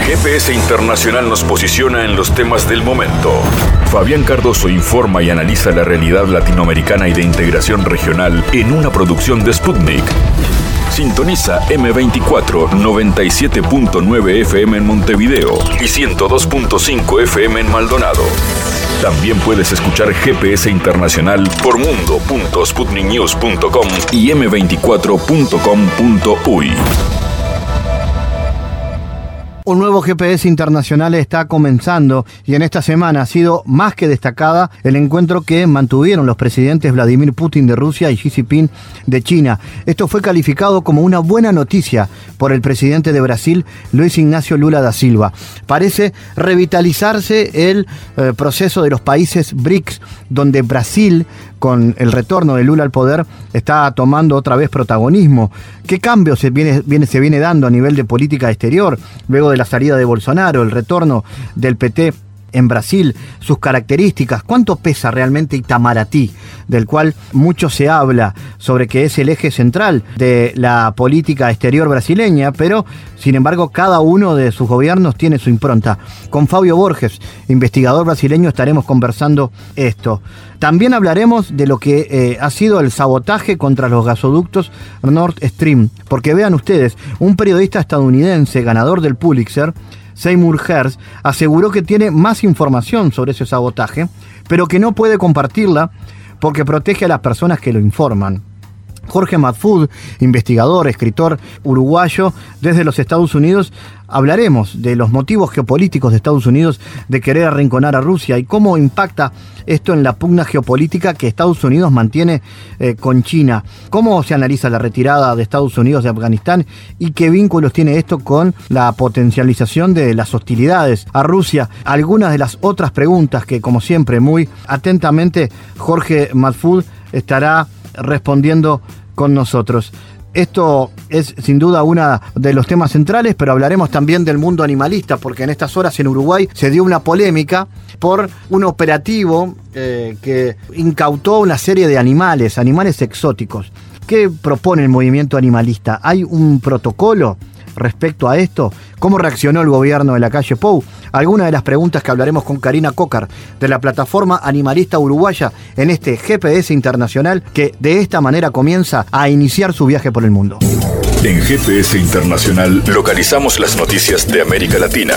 GPS Internacional nos posiciona en los temas del momento. Fabián Cardoso informa y analiza la realidad latinoamericana y de integración regional en una producción de Sputnik. Sintoniza M24 97.9 FM en Montevideo y 102.5 FM en Maldonado. También puedes escuchar GPS Internacional por mundo.sputniknews.com y m24.com.uy. Un nuevo GPS Internacional está comenzando y en esta semana ha sido más que destacada el encuentro que mantuvieron los presidentes Vladimir Putin de Rusia y Xi Jinping de China. Esto fue calificado como una buena noticia por el presidente de Brasil, Luis Ignacio Lula da Silva. Parece revitalizarse el proceso de los países BRICS, donde Brasil, con el retorno de Lula al poder, está tomando otra vez protagonismo. ¿Qué cambio se viene dando a nivel de política exterior luego de la salida de Bolsonaro, el retorno del PT en Brasil, sus características? ¿Cuánto pesa realmente Itamaraty, del cual mucho se habla sobre que es el eje central de la política exterior brasileña, pero sin embargo cada uno de sus gobiernos tiene su impronta? Con Fabio Borges, investigador brasileño, estaremos conversando esto. También hablaremos de lo que ha sido el sabotaje contra los gasoductos Nord Stream, porque vean ustedes, un periodista estadounidense ganador del Pulitzer, Seymour Hersh, aseguró que tiene más información sobre ese sabotaje, pero que no puede compartirla porque protege a las personas que lo informan. Jorge Mahfoud, investigador, escritor uruguayo desde los Estados Unidos, hablaremos de los motivos geopolíticos de Estados Unidos de querer arrinconar a Rusia y cómo impacta esto en la pugna geopolítica que Estados Unidos mantiene con China. Cómo se analiza la retirada de Estados Unidos de Afganistán y qué vínculos tiene esto con la potencialización de las hostilidades a Rusia. Algunas de las otras preguntas que, como siempre, muy atentamente Jorge Mahfoud estará respondiendo con nosotros. Esto es sin duda uno de los temas centrales, pero hablaremos también del mundo animalista, porque en estas horas en Uruguay se dio una polémica por un operativo que incautó una serie de animales exóticos. ¿Qué propone el movimiento animalista? ¿Hay un protocolo respecto a esto? ¿Cómo reaccionó el gobierno de la calle Pou? Algunas de las preguntas que hablaremos con Karina Cócar de la plataforma animalista uruguaya en este GPS Internacional que de esta manera comienza a iniciar su viaje por el mundo. En GPS Internacional localizamos las noticias de América Latina.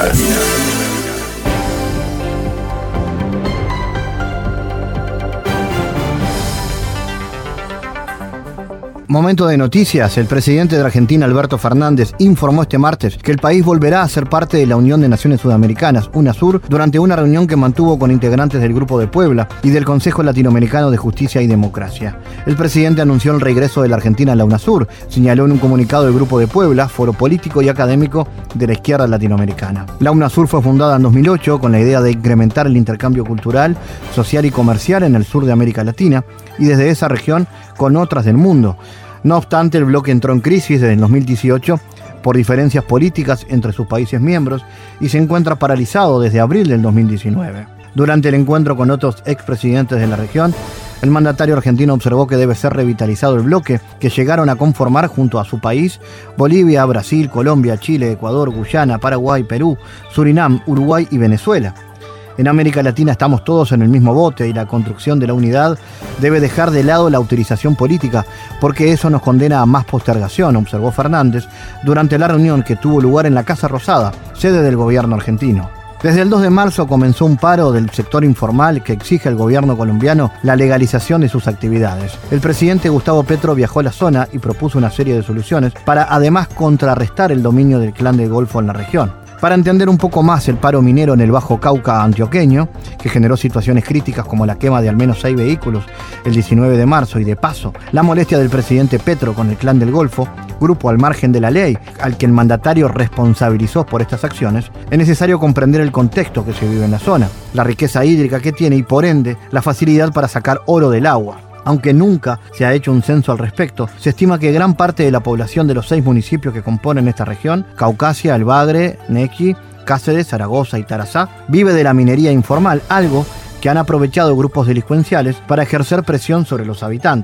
Momento de noticias. El presidente de Argentina, Alberto Fernández, informó este martes que el país volverá a ser parte de la Unión de Naciones Sudamericanas, UNASUR, durante una reunión que mantuvo con integrantes del Grupo de Puebla y del Consejo Latinoamericano de Justicia y Democracia. El presidente anunció el regreso de la Argentina a la UNASUR, señaló en un comunicado del Grupo de Puebla, foro político y académico de la izquierda latinoamericana. La UNASUR fue fundada en 2008 con la idea de incrementar el intercambio cultural, social y comercial en el sur de América Latina y desde esa región con otras del mundo. No obstante, el bloque entró en crisis desde el 2018 por diferencias políticas entre sus países miembros y se encuentra paralizado desde abril del 2019. Durante el encuentro con otros expresidentes de la región, el mandatario argentino observó que debe ser revitalizado el bloque que llegaron a conformar junto a su país Bolivia, Brasil, Colombia, Chile, Ecuador, Guyana, Paraguay, Perú, Surinam, Uruguay y Venezuela. En América Latina estamos todos en el mismo bote y la construcción de la unidad debe dejar de lado la utilización política porque eso nos condena a más postergación, observó Fernández durante la reunión que tuvo lugar en la Casa Rosada, sede del gobierno argentino. Desde el 2 de marzo comenzó un paro del sector informal que exige al gobierno colombiano la legalización de sus actividades. El presidente Gustavo Petro viajó a la zona y propuso una serie de soluciones para además contrarrestar el dominio del Clan del Golfo en la región. Para entender un poco más el paro minero en el Bajo Cauca antioqueño, que generó situaciones críticas como la quema de al menos 6 vehículos el 19 de marzo y de paso, la molestia del presidente Petro con el Clan del Golfo, grupo al margen de la ley, al que el mandatario responsabilizó por estas acciones, es necesario comprender el contexto que se vive en la zona, la riqueza hídrica que tiene y por ende la facilidad para sacar oro del agua. Aunque nunca se ha hecho un censo al respecto, se estima que gran parte de la población de los 6 municipios que componen esta región, Caucasia, El Bagre, Nequi, Cáceres, Zaragoza y Tarazá, vive de la minería informal, algo que han aprovechado grupos delincuenciales para ejercer presión sobre los habitantes.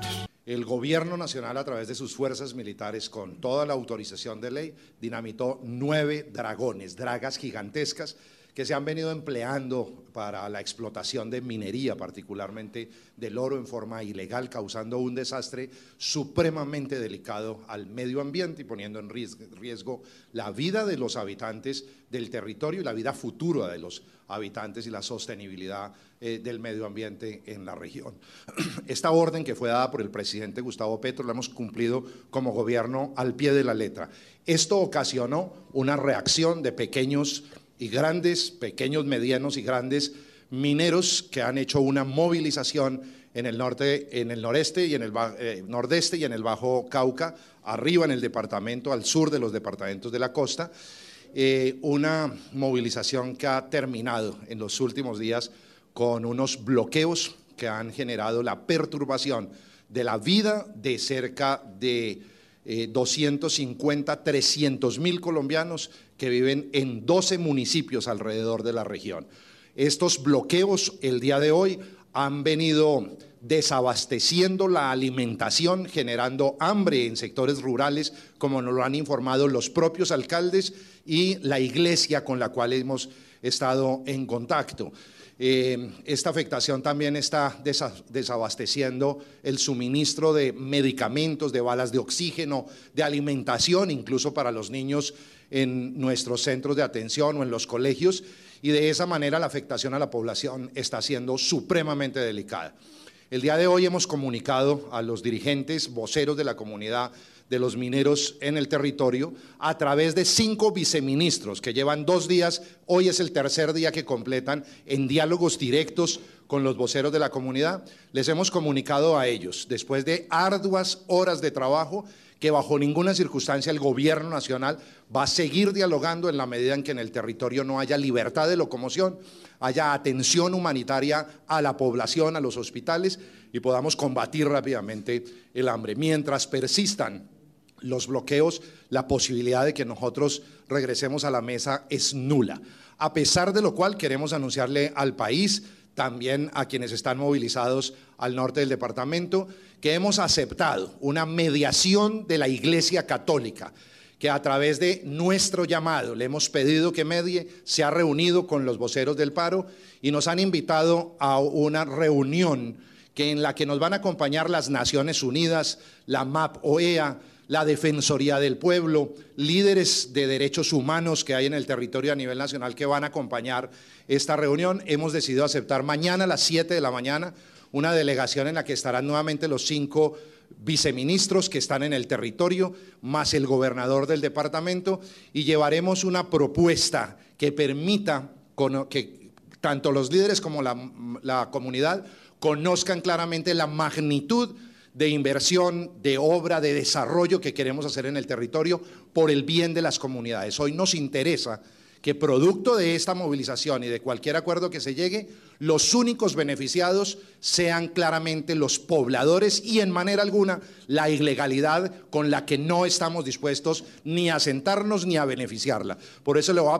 El gobierno nacional, a través de sus fuerzas militares, con toda la autorización de ley, dinamitó 9 dragones, dragas gigantescas, que se han venido empleando para la explotación de minería, particularmente del oro en forma ilegal, causando un desastre supremamente delicado al medio ambiente y poniendo en riesgo la vida de los habitantes del territorio y la vida futura de los habitantes y la sostenibilidad del medio ambiente en la región. Esta orden, que fue dada por el presidente Gustavo Petro, la hemos cumplido como gobierno al pie de la letra. Esto ocasionó una reacción de pequeños y grandes, pequeños, medianos y grandes mineros que han hecho una movilización en el norte, en el noreste y en el nordeste y en el Bajo Cauca, arriba en el departamento, al sur de los departamentos de la costa, una movilización que ha terminado en los últimos días con unos bloqueos que han generado la perturbación de la vida de cerca de 250, 300 mil colombianos que viven en 12 municipios alrededor de la región. Estos bloqueos el día de hoy han venido desabasteciendo la alimentación, generando hambre en sectores rurales, como nos lo han informado los propios alcaldes y la iglesia con la cual hemos estado en contacto. Esta afectación también está desabasteciendo el suministro de medicamentos, de balas de oxígeno, de alimentación, incluso para los niños en nuestros centros de atención o en los colegios, y de esa manera la afectación a la población está siendo supremamente delicada. El día de hoy hemos comunicado a los dirigentes, voceros de la comunidad de los mineros en el territorio, a través de 5 viceministros que llevan 2 días, hoy es el tercer día que completan, en diálogos directos con los voceros de la comunidad. Les hemos comunicado a ellos, después de arduas horas de trabajo, que bajo ninguna circunstancia el gobierno nacional va a seguir dialogando en la medida en que en el territorio no haya libertad de locomoción, haya atención humanitaria a la población, a los hospitales, y podamos combatir rápidamente el hambre. Mientras persistan los bloqueos, la posibilidad de que nosotros regresemos a la mesa es nula. A pesar de lo cual, queremos anunciarle al país, también a quienes están movilizados al norte del departamento, que hemos aceptado una mediación de la Iglesia Católica, que a través de nuestro llamado le hemos pedido que medie, se ha reunido con los voceros del paro y nos han invitado a una reunión en la que nos van a acompañar las Naciones Unidas, la MAP OEA, la Defensoría del Pueblo, líderes de derechos humanos que hay en el territorio a nivel nacional que van a acompañar esta reunión. Hemos decidido aceptar mañana a las 7 de la mañana una delegación en la que estarán nuevamente los 5 viceministros que están en el territorio, más el gobernador del departamento, y llevaremos una propuesta que permita que tanto los líderes como la comunidad conozcan claramente la magnitud de inversión, de obra, de desarrollo que queremos hacer en el territorio por el bien de las comunidades. Hoy nos interesa que producto de esta movilización y de cualquier acuerdo que se llegue, los únicos beneficiados sean claramente los pobladores y en manera alguna la ilegalidad con la que no estamos dispuestos ni a sentarnos ni a beneficiarla. Por eso le voy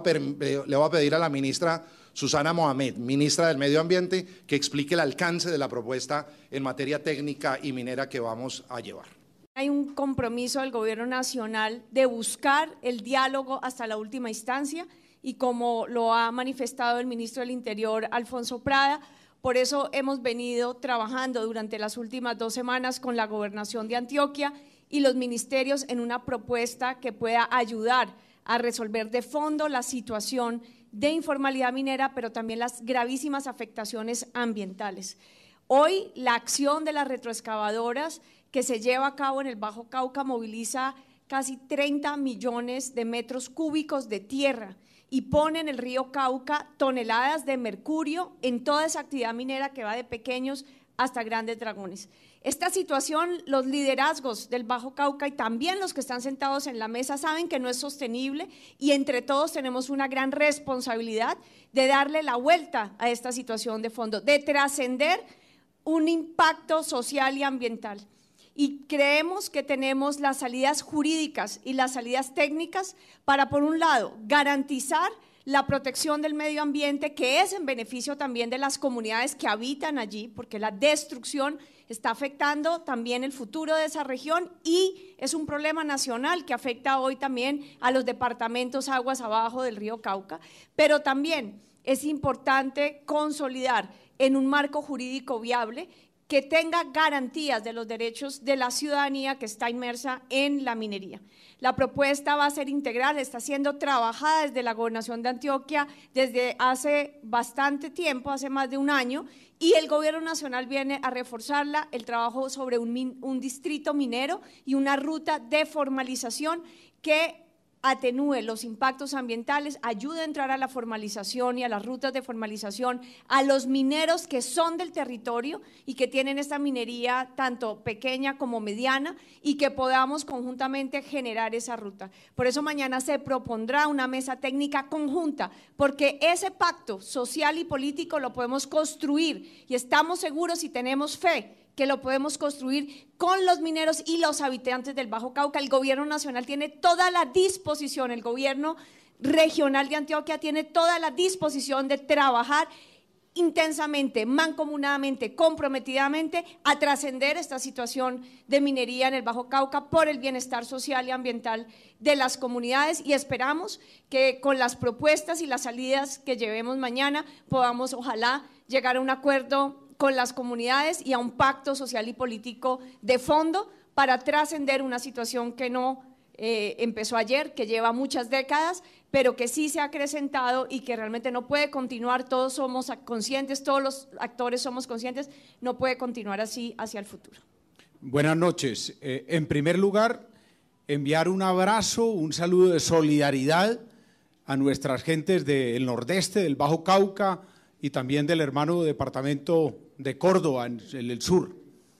a pedir a la ministra Susana Mohamed, ministra del Medio Ambiente, que explique el alcance de la propuesta en materia técnica y minera que vamos a llevar. Hay un compromiso del Gobierno Nacional de buscar el diálogo hasta la última instancia y como lo ha manifestado el ministro del Interior, Alfonso Prada, por eso hemos venido trabajando durante las últimas 2 semanas con la Gobernación de Antioquia y los ministerios en una propuesta que pueda ayudar a resolver de fondo la situación de informalidad minera, pero también las gravísimas afectaciones ambientales. Hoy la acción de las retroexcavadoras que se lleva a cabo en el Bajo Cauca moviliza casi 30 millones de metros cúbicos de tierra y pone en el río Cauca toneladas de mercurio en toda esa actividad minera que va de pequeños hasta grandes dragones. Esta situación, los liderazgos del Bajo Cauca y también los que están sentados en la mesa saben que no es sostenible y entre todos tenemos una gran responsabilidad de darle la vuelta a esta situación de fondo, de trascender un impacto social y ambiental. Y creemos que tenemos las salidas jurídicas y las salidas técnicas para, por un lado, garantizar la protección del medio ambiente, que es en beneficio también de las comunidades que habitan allí, porque la destrucción está afectando también el futuro de esa región y es un problema nacional que afecta hoy también a los departamentos aguas abajo del río Cauca, pero también es importante consolidar en un marco jurídico viable que tenga garantías de los derechos de la ciudadanía que está inmersa en la minería. La propuesta va a ser integral, está siendo trabajada desde la Gobernación de Antioquia desde hace bastante tiempo, hace más de un año, y el Gobierno Nacional viene a reforzarla, el trabajo sobre un distrito minero y una ruta de formalización que atenúe los impactos ambientales, ayude a entrar a la formalización y a las rutas de formalización a los mineros que son del territorio y que tienen esta minería tanto pequeña como mediana y que podamos conjuntamente generar esa ruta. Por eso mañana se propondrá una mesa técnica conjunta, porque ese pacto social y político lo podemos construir y estamos seguros y tenemos fe que lo podemos construir con los mineros y los habitantes del Bajo Cauca. El Gobierno Nacional tiene toda la disposición, el Gobierno Regional de Antioquia tiene toda la disposición de trabajar intensamente, mancomunadamente, comprometidamente a trascender esta situación de minería en el Bajo Cauca por el bienestar social y ambiental de las comunidades y esperamos que con las propuestas y las salidas que llevemos mañana podamos ojalá llegar a un acuerdo con las comunidades y a un pacto social y político de fondo para trascender una situación que no empezó ayer, que lleva muchas décadas, pero que sí se ha acrecentado y que realmente no puede continuar. Todos somos conscientes, todos los actores somos conscientes, no puede continuar así hacia el futuro. Buenas noches. En primer lugar, enviar un abrazo, un saludo de solidaridad a nuestras gentes del nordeste, del Bajo Cauca y también del hermano departamento de Córdoba, en el sur.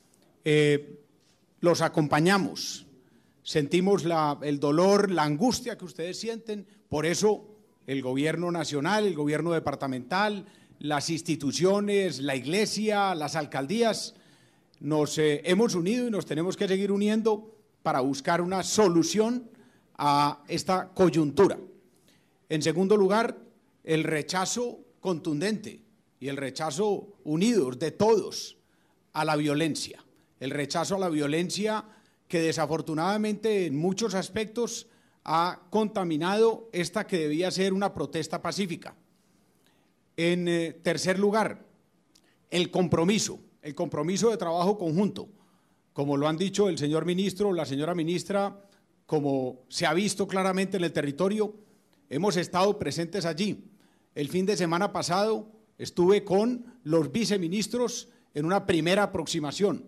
Los acompañamos, sentimos el dolor, la angustia que ustedes sienten, por eso el gobierno nacional, el gobierno departamental, las instituciones, la iglesia, las alcaldías, nos hemos unido y nos tenemos que seguir uniendo para buscar una solución a esta coyuntura. En segundo lugar, el rechazo contundente y el rechazo unidos de todos a la violencia, el rechazo a la violencia que desafortunadamente en muchos aspectos ha contaminado esta que debía ser una protesta pacífica. En tercer lugar, el compromiso de trabajo conjunto, como lo han dicho el señor ministro, la señora ministra, como se ha visto claramente en el territorio, hemos estado presentes allí. El fin de semana pasado estuve con los viceministros en una primera aproximación.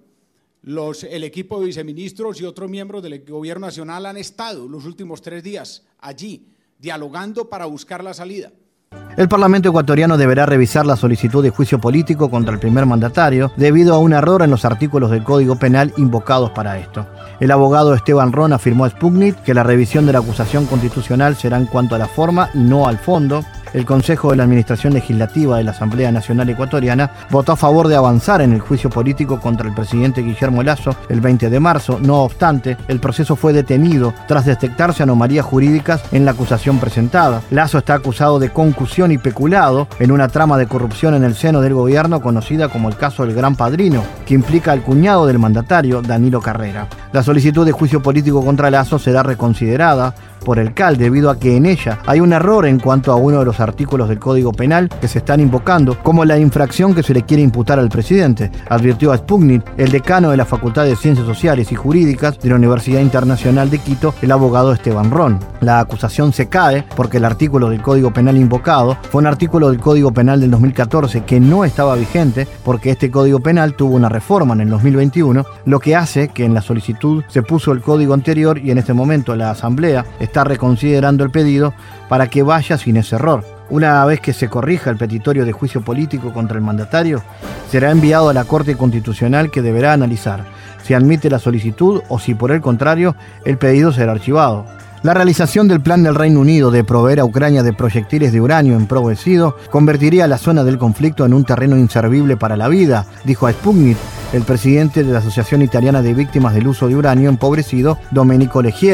El equipo de viceministros y otros miembros del Gobierno Nacional han estado los últimos 3 días allí, dialogando para buscar la salida. El Parlamento ecuatoriano deberá revisar la solicitud de juicio político contra el primer mandatario debido a un error en los artículos del Código Penal invocados para esto. El abogado Esteban Ron afirmó a Sputnik que la revisión de la acusación constitucional será en cuanto a la forma y no al fondo. El Consejo de la Administración Legislativa de la Asamblea Nacional Ecuatoriana votó a favor de avanzar en el juicio político contra el presidente Guillermo Lasso el 20 de marzo. No obstante, el proceso fue detenido tras detectarse anomalías jurídicas en la acusación presentada. Lasso está acusado de concusión y peculado en una trama de corrupción en el seno del gobierno conocida como el caso del Gran Padrino, que implica al cuñado del mandatario, Danilo Carrera. La solicitud de juicio político contra Lasso será reconsiderada por el CAL debido a que en ella hay un error en cuanto a uno de los artículos del Código Penal que se están invocando como la infracción que se le quiere imputar al presidente, advirtió a Sputnik el decano de la Facultad de Ciencias Sociales y Jurídicas de la Universidad Internacional de Quito, el abogado Esteban Ron. La acusación se cae porque el artículo del Código Penal invocado fue un artículo del Código Penal del 2014 que no estaba vigente porque este Código Penal tuvo una reforma en el 2021, lo que hace que en la solicitud se puso el código anterior y en este momento la Asamblea está reconsiderando el pedido para que vaya sin ese error. Una vez que se corrija el petitorio de juicio político contra el mandatario, será enviado a la Corte Constitucional que deberá analizar si admite la solicitud o si por el contrario el pedido será archivado. La realización del plan del Reino Unido de proveer a Ucrania de proyectiles de uranio empobrecido convertiría la zona del conflicto en un terreno inservible para la vida, dijo a Sputnik el presidente de la Asociación Italiana de Víctimas del Uso de Uranio Empobrecido, Domenico Leggiero.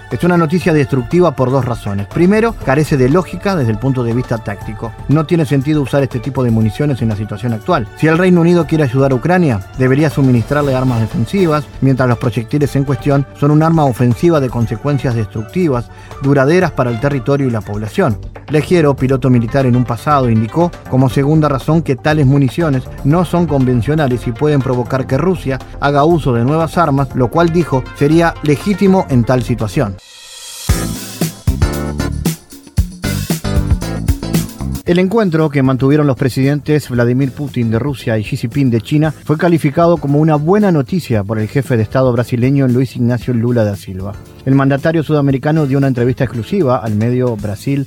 Es una noticia destructiva por dos razones. Primero, carece de lógica desde el punto de vista táctico. No tiene sentido usar este tipo de municiones en la situación actual. Si el Reino Unido quiere ayudar a Ucrania, debería suministrarle armas defensivas, mientras los proyectiles en cuestión son un arma ofensiva de consecuencias destructivas, duraderas para el territorio y la población. Leggero, piloto militar en un pasado, indicó como segunda razón que tales municiones no son convencionales y pueden provocar que Rusia haga uso de nuevas armas, lo cual dijo sería legítimo en tal situación. El encuentro que mantuvieron los presidentes Vladimir Putin de Rusia y Xi Jinping de China fue calificado como una buena noticia por el jefe de Estado brasileño Luiz Inácio Lula da Silva. El mandatario sudamericano dio una entrevista exclusiva al medio Brasil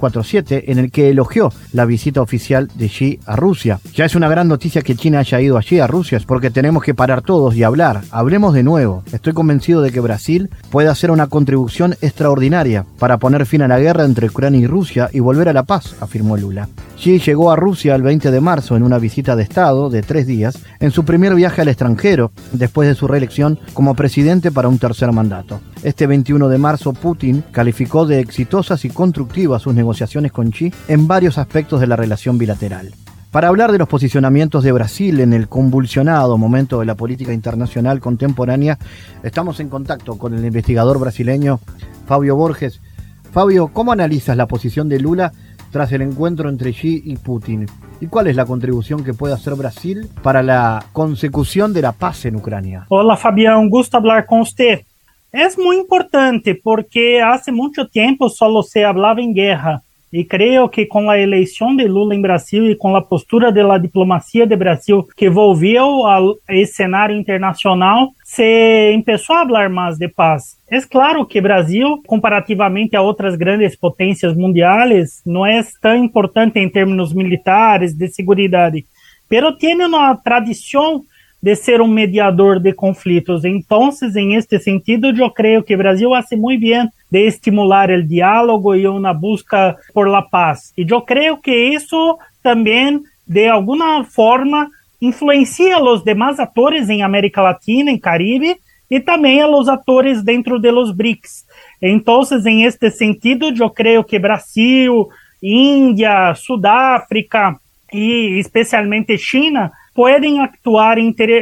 247 en el que elogió la visita oficial de Xi a Rusia. Ya es una gran noticia que China haya ido allí a Rusia, es porque tenemos que parar todos y hablar. Hablemos de nuevo. Estoy convencido de que Brasil puede hacer una contribución extraordinaria para poner fin a la guerra entre Ucrania y Rusia y volver a la paz, afirmó Lula. Xi llegó a Rusia el 20 de marzo en una visita de Estado de 3 días, en su primer viaje al extranjero, después de su reelección como presidente para un tercer mandato. Este 21 de marzo, Putin calificó de exitosas y constructivas sus negociaciones con Xi en varios aspectos de la relación bilateral. Para hablar de los posicionamientos de Brasil en el convulsionado momento de la política internacional contemporánea, estamos en contacto con el investigador brasileño Fabio Borges. Fabio, ¿cómo analizas la posición de Lula tras el encuentro entre Xi y Putin? ¿Y cuál es la contribución que puede hacer Brasil para la consecución de la paz en Ucrania? Hola Fabián, un gusto hablar con usted. Es muy importante porque hace mucho tiempo solo se hablaba en guerra y creo que con la elección de Lula en Brasil y con la postura de la diplomacia de Brasil que volvió al escenario internacional, se empezó a hablar más de paz. Es claro que Brasil, comparativamente a otras grandes potencias mundiales, no es tan importante en términos militares, de seguridad, pero tiene una tradición de ser un mediador de conflictos. Entonces, en este sentido, yo creo que Brasil hace muy bien de estimular el diálogo y una busca por la paz. Y yo creo que eso también, de alguna forma, influencia a los demás actores en América Latina, en Caribe, y también a los actores dentro de los BRICS. Entonces, en este sentido, yo creo que Brasil, India, Sudáfrica y especialmente China pueden actuar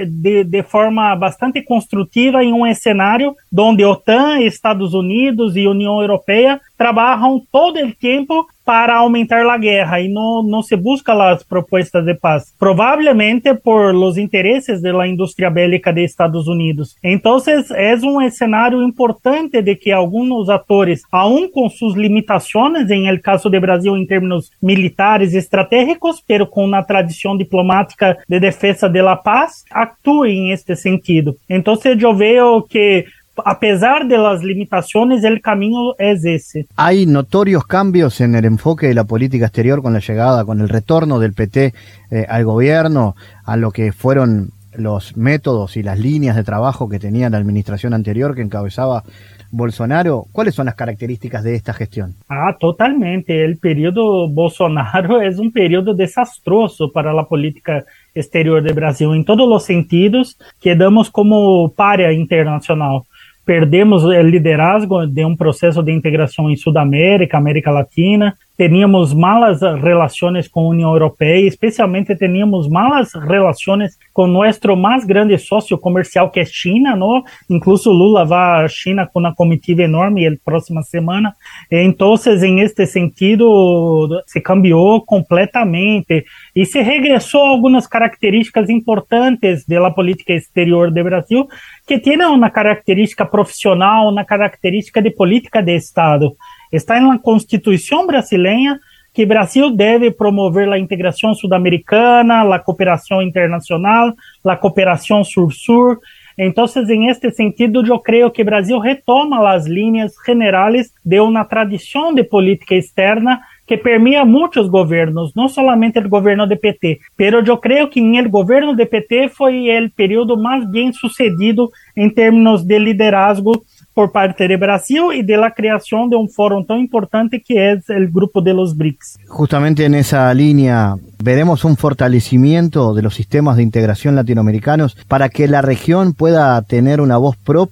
de forma bastante constructiva en un escenario donde OTAN, Estados Unidos y Unión Europea trabajan todo el tiempo para aumentar la guerra y no se busca las propuestas de paz, probablemente por los intereses de la industria bélica de Estados Unidos. Entonces es un escenario importante de que algunos actores, aún con sus limitaciones, en el caso de Brasil en términos militares y estratégicos, pero con una tradición diplomática de defensa de la paz, actúen en este sentido. Entonces yo veo que a pesar de las limitaciones, el camino es ese. Hay notorios cambios en el enfoque de la política exterior con la llegada, con el retorno del PT al gobierno, a lo que fueron los métodos y las líneas de trabajo que tenía la administración anterior que encabezaba Bolsonaro. ¿Cuáles son las características de esta gestión? Totalmente. El periodo Bolsonaro es un periodo desastroso para la política exterior de Brasil. En todos los sentidos, quedamos como párea internacional. Perdemos el liderazgo de un proceso de integración en Sudamérica, América Latina. Teníamos malas relaciones con la Unión Europea y especialmente teníamos malas relaciones con nuestro más grande socio comercial que es China, ¿no? Incluso Lula va a China con una comitiva enorme la próxima semana. Entonces, en este sentido, se cambió completamente y se regresó a algunas características importantes de la política exterior de Brasil, que tiene una característica profesional, una característica de política de Estado. Está en la Constitución brasileña que Brasil debe promover la integración sudamericana, la cooperación internacional, la cooperación sur-sur. Entonces, en este sentido, yo creo que Brasil retoma las líneas generales de una tradición de política externa que permea muchos gobiernos, no solamente el gobierno de PT, pero yo creo que en el gobierno de PT fue el periodo más bien sucedido en términos de liderazgo por parte de Brasil y de la creación de un foro tan importante que es el grupo de los BRICS. Justamente en esa línea, ¿veremos un fortalecimiento de los sistemas de integración latinoamericanos para que la región pueda tener una voz propia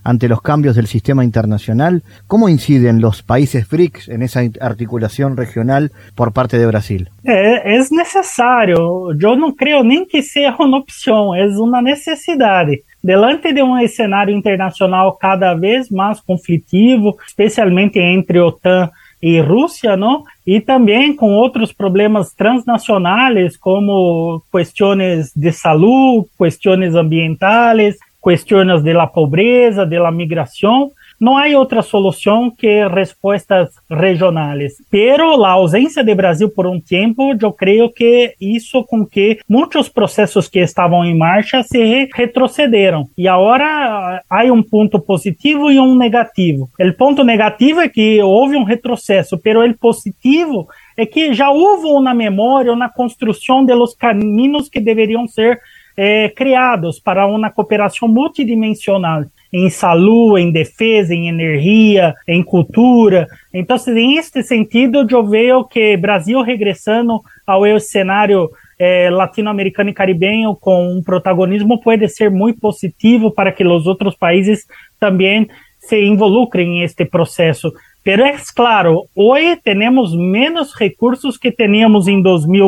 ante los cambios del sistema internacional? ¿Cómo inciden los países BRICS en esa articulación regional por parte de Brasil? Es necesario. Yo no creo ni que sea una opción, es una necesidad. Delante de un escenario internacional cada vez más conflictivo, especialmente entre OTAN y Rusia, ¿no? Y también con otros problemas transnacionales como cuestiones de salud, cuestiones ambientales, cuestiones de la pobreza, de la migración. No hay otra solución que respuestas regionales. Pero la ausencia de Brasil por un tiempo, yo creo que hizo con que muchos procesos que estaban en marcha se retrocederam. Y ahora hay un punto positivo y un negativo. El punto negativo es que houve un retroceso, pero el positivo es que ya hubo una memoria, una construcción de los caminos que deberían ser criados para una cooperación multidimensional. Em saúde, em defesa, em energia, em cultura. Então, em este sentido, eu vejo que Brasil regressando ao cenário latino-americano e caribenho com um protagonismo pode ser muito positivo para que os outros países também se involucrem em este processo. Pero é claro, hoje temos menos recursos que teníamos em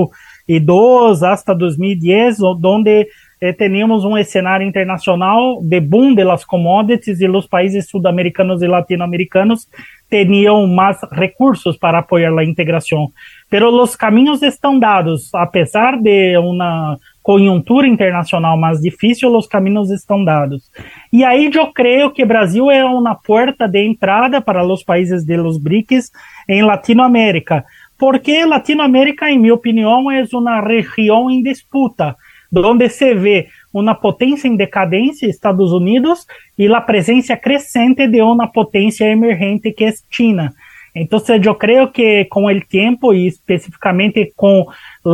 2012 hasta 2010, onde teníamos um escenário internacional de boom de las commodities e os países sudamericanos e latino-americanos tinham mais recursos para apoiar a integração. Pero os caminhos estão dados, apesar de uma conjuntura internacional mais difícil, os caminhos estão dados. E aí eu creio que Brasil é uma porta de entrada para os países de los BRICS em Latinoamérica, porque Latinoamérica, em minha opinião, é uma região em disputa, onde se vê uma potência em decadência, Estados Unidos, e a presença crescente de uma potência emergente que é China. Então, eu creio que com o tempo, e especificamente com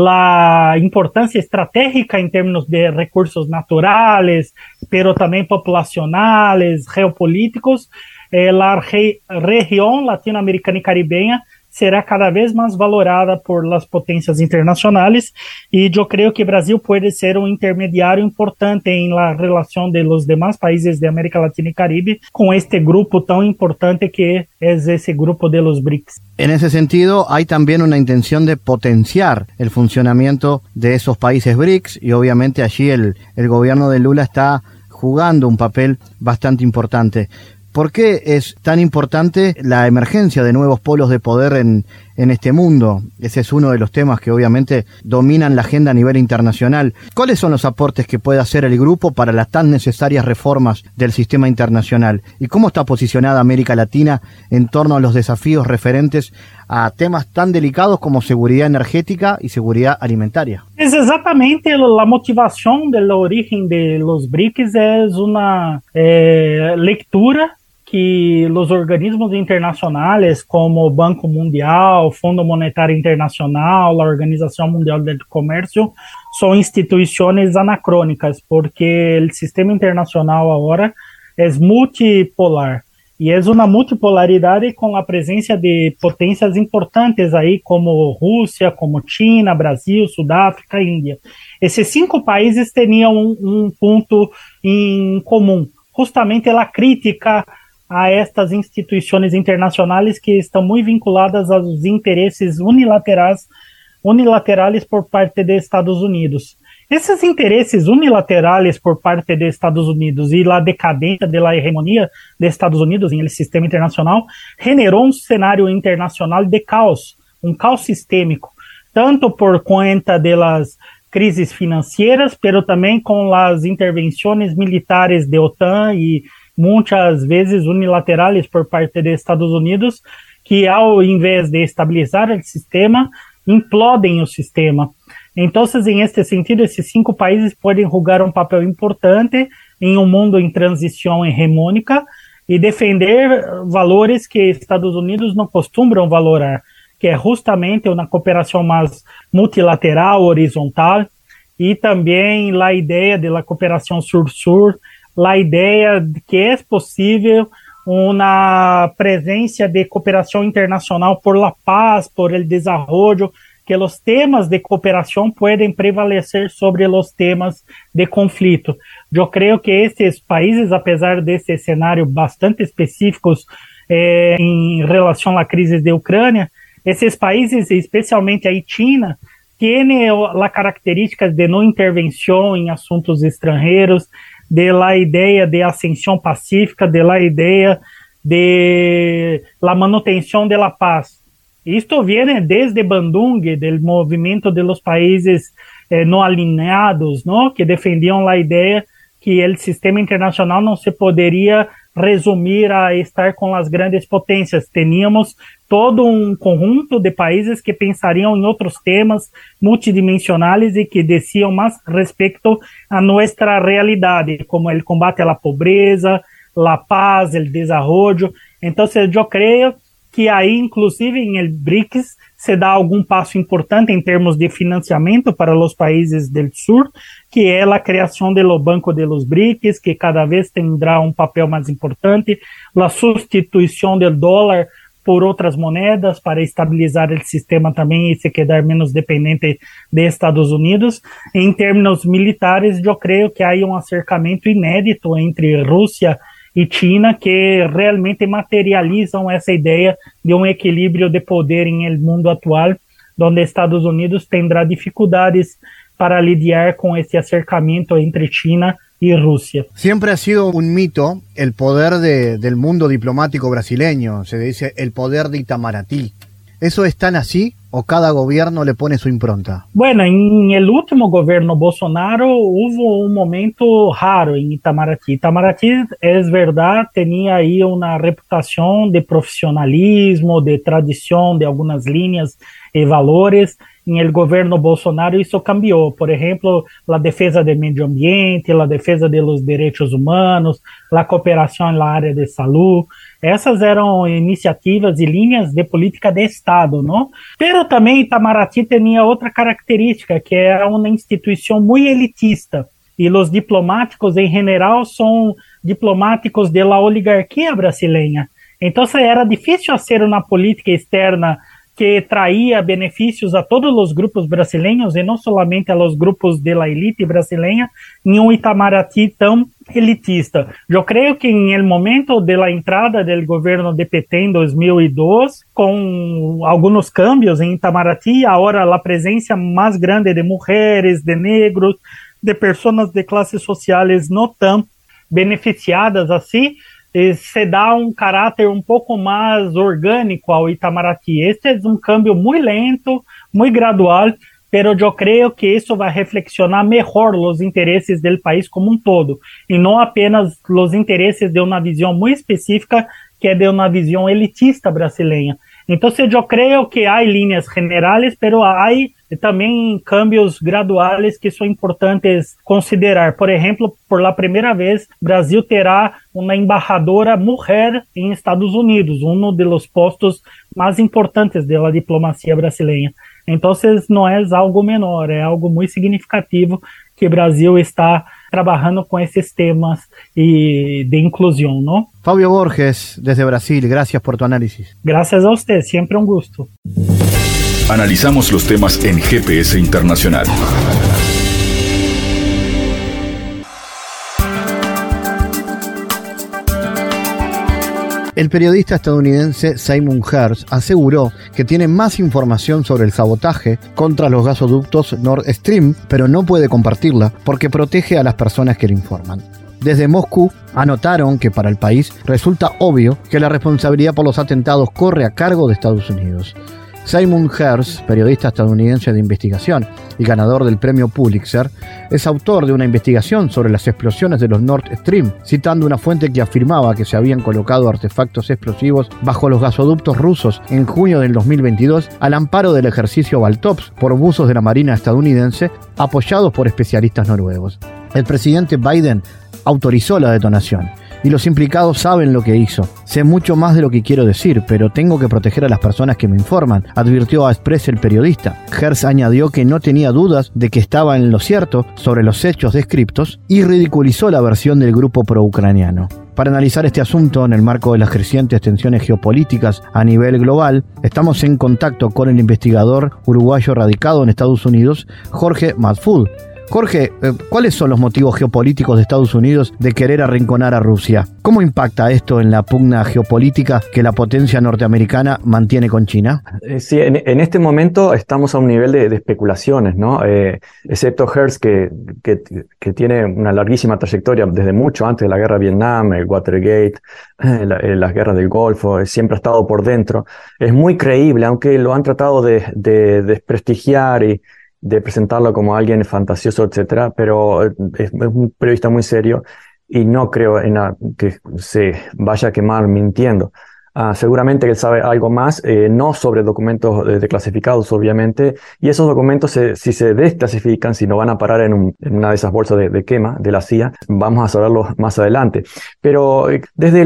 a importância estratégica em termos de recursos naturais, pero também populacionais, geopolíticos, a região latino-americana e caribenha será cada vez mais valorada por las potências internacionais, e eu creio que Brasil pode ser um intermediário importante em la relação de los demás países de América Latina e Caribe com este grupo tão importante que é esse grupo de los BRICS. En ese sentido, hay también una intención de potenciar el funcionamiento de esos países BRICS, y obviamente allí el gobierno de Lula está jugando un papel bastante importante. ¿Por qué es tan importante la emergencia de nuevos polos de poder en este mundo? Ese es uno de los temas que obviamente dominan la agenda a nivel internacional. ¿Cuáles son los aportes que puede hacer el grupo para las tan necesarias reformas del sistema internacional? ¿Y cómo está posicionada América Latina en torno a los desafíos referentes a temas tan delicados como seguridad energética y seguridad alimentaria? Es exactamente la motivación del origen de los BRICS, es una lectura que os organismos internacionais, como o Banco Mundial, o Fundo Monetário Internacional, a Organização Mundial do Comércio, são instituições anacrônicas, porque o sistema internacional agora é multipolar. E é uma multipolaridade com a presença de potências importantes aí, como Rússia, como China, Brasil, Sudáfrica, Índia. Esses 5 países tinham um ponto em comum, justamente a crítica a estas instituições internacionais que estão muito vinculadas aos interesses unilaterais por parte de Estados Unidos. Esses interesses unilaterais por parte de Estados Unidos e a decadência da hegemonia de Estados Unidos em el sistema internacional generou um cenário internacional de caos, um caos sistêmico, tanto por conta das crises financeiras, pero também com as intervenções militares de OTAN e muitas vezes unilaterais por parte de Estados Unidos, que ao invés de estabilizar o sistema, implodem o sistema. Então, em este sentido, esses 5 países podem jogar um papel importante em um mundo em transição hegemônica e defender valores que Estados Unidos não costumam valorar, que é justamente uma cooperação mais multilateral, horizontal, e também a ideia da cooperação sur-sur, a ideia de que é possível uma presença de cooperação internacional por la paz, por el desarrollo, que los temas de cooperación pueden prevalecer sobre los temas de conflicto. Yo creo que estos países, a pesar de ese escenario bastante específicos en relación a la crisis de Ucrania, esses países, especialmente aí China, tiene la característica de no intervención en asuntos extranjeros, de la idea de ascensión pacífica, de la idea de la manutención de la paz. Esto viene desde Bandung, del movimiento de los países no alineados, ¿no? Que defendían la idea que el sistema internacional no se podría resumir a estar con las grandes potencias. Teníamos todo un conjunto de países que pensarían en otros temas multidimensionales y que decían más respecto a nuestra realidad, como el combate a la pobreza, la paz, el desarrollo. Entonces yo creo que ahí inclusive en el BRICS se da algún paso importante en términos de financiamiento para los países del sur, que es la creación de los bancos de los BRICS, que cada vez tendrá un papel más importante, la sustitución del dólar por otras monedas para estabilizar el sistema también y se quedar menos dependiente de Estados Unidos. En términos militares, yo creo que hay un acercamiento inédito entre Rusia y China que realmente materializan esa idea de un equilibrio de poder en el mundo actual, donde Estados Unidos tendrá dificultades para lidiar con este acercamiento entre China y Rusia. Siempre ha sido un mito el poder del mundo diplomático brasileño, se dice el poder de Itamaraty. ¿Eso es tan así o cada gobierno le pone su impronta? Bueno, en el último gobierno Bolsonaro hubo un momento raro en Itamaraty. Itamaraty, es verdad, tenía ahí una reputación de profesionalismo, de tradición, de algunas líneas y valores. En el gobierno Bolsonaro eso cambió. Por ejemplo, la defensa del medio ambiente, la defensa de los derechos humanos, la cooperación en la área de salud. Essas eram iniciativas e linhas de política de Estado, ¿no? Pero também Itamaraty tenía otra característica, que era una institución muy elitista. Y los diplomáticos, en general, son diplomáticos de la oligarquía brasileña. Entonces era difícil hacer una política externa que traía beneficios a todos los grupos brasileños y no solamente a los grupos de la élite brasileña, ni un Itamaraty tan elitista. Yo creo que en el momento de la entrada del gobierno de PT en 2002, con algunos cambios en Itamaraty, ahora la presencia más grande de mujeres, de negros, de personas de clases sociales no tan beneficiadas así, se dá um caráter um pouco mais orgânico ao Itamaraty. Este é um câmbio muito lento, muito gradual, pero eu creio que isso vai reflexionar melhor os interesses do país como um todo, e não apenas os interesses de uma visão muito específica, que é de uma visão elitista brasileira. Então, eu creio que há linhas generais, pero há também cambios graduais que são importantes considerar. Por exemplo, por la primeira vez, Brasil terá uma embajadora mulher em Estados Unidos, um dos postos mais importantes da diplomacia brasileira. Então, não é algo menor, é algo muito significativo que o Brasil está trabalhando com esses temas de inclusão, não? Fabio Borges, desde Brasil, gracias por tu análisis. Gracias a usted, siempre un gusto. Analizamos los temas en GPS Internacional. El periodista estadounidense Simon Hersh aseguró que tiene más información sobre el sabotaje contra los gasoductos Nord Stream, pero no puede compartirla porque protege a las personas que le informan. Desde Moscú anotaron que para el país resulta obvio que la responsabilidad por los atentados corre a cargo de Estados Unidos. Simon Hersh, periodista estadounidense de investigación y ganador del premio Pulitzer, es autor de una investigación sobre las explosiones de los Nord Stream, citando una fuente que afirmaba que se habían colocado artefactos explosivos bajo los gasoductos rusos en junio del 2022 al amparo del ejercicio Baltops por buzos de la Marina estadounidense apoyados por especialistas noruegos. El presidente Biden autorizó la detonación y los implicados saben lo que hizo. Sé mucho más de lo que quiero decir, pero tengo que proteger a las personas que me informan, advirtió a Express el periodista. Hersh añadió que no tenía dudas de que estaba en lo cierto sobre los hechos descriptos y ridiculizó la versión del grupo pro-ucraniano. Para analizar este asunto en el marco de las crecientes tensiones geopolíticas a nivel global, estamos en contacto con el investigador uruguayo radicado en Estados Unidos, Jorge Mahfoud. Jorge, ¿cuáles son los motivos geopolíticos de Estados Unidos de querer arrinconar a Rusia? ¿Cómo impacta esto en la pugna geopolítica que la potencia norteamericana mantiene con China? Sí, en este momento estamos a un nivel de especulaciones, ¿no? Excepto Hertz, que tiene una larguísima trayectoria desde mucho antes de la guerra de Vietnam, el Watergate, las guerras del Golfo, siempre ha estado por dentro. Es muy creíble, aunque lo han tratado de desprestigiar y de presentarlo como alguien fantasioso, etcétera, pero es un periodista muy serio y no creo que se vaya a quemar mintiendo. Seguramente que él sabe algo más, no sobre documentos desclasificados, obviamente, y esos documentos, si se desclasifican, si no van a parar en una de esas bolsas de quema de la CIA, vamos a saberlo más adelante. Pero desde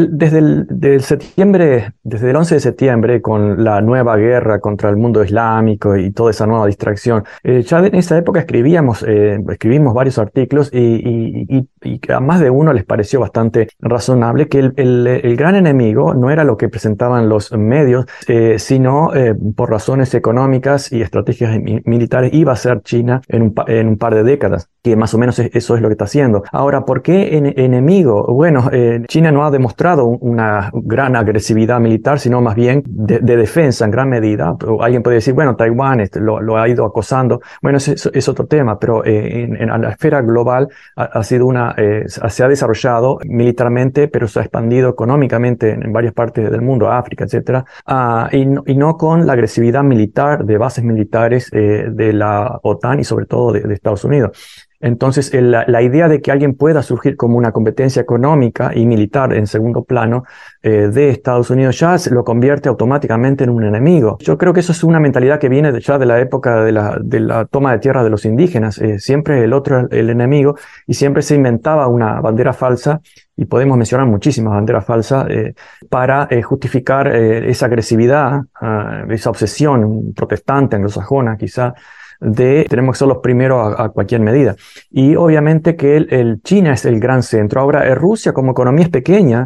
el 11 de septiembre, con la nueva guerra contra el mundo islámico y toda esa nueva distracción, ya en esa época escribimos varios artículos y a más de uno les pareció bastante razonable que el gran enemigo no era lo que presentaban los medios, sino por razones económicas y estrategias militares iba a ser China en un par de décadas, que más o menos eso es lo que está haciendo. Ahora, ¿por qué enemigo? Bueno, China no ha demostrado una gran agresividad militar, sino más bien de defensa en gran medida. Alguien puede decir, bueno, Taiwán lo ha ido acosando. Bueno, es otro tema, pero en la esfera global se ha desarrollado militarmente, pero se ha expandido económicamente en varias partes del mundo, África, etcétera, y no con la agresividad militar de bases militares de la OTAN y sobre todo de Estados Unidos. Entonces, la idea de que alguien pueda surgir como una competencia económica y militar en segundo plano de Estados Unidos ya lo convierte automáticamente en un enemigo. Yo creo que eso es una mentalidad que viene ya de la época de la toma de tierra de los indígenas. Siempre el otro el enemigo y siempre se inventaba una bandera falsa, y podemos mencionar muchísimas banderas falsas para justificar esa agresividad, esa obsesión protestante, anglosajona quizá, tenemos que ser los primeros a cualquier medida. Y obviamente que China es el gran centro. Ahora, Rusia como economía es pequeña,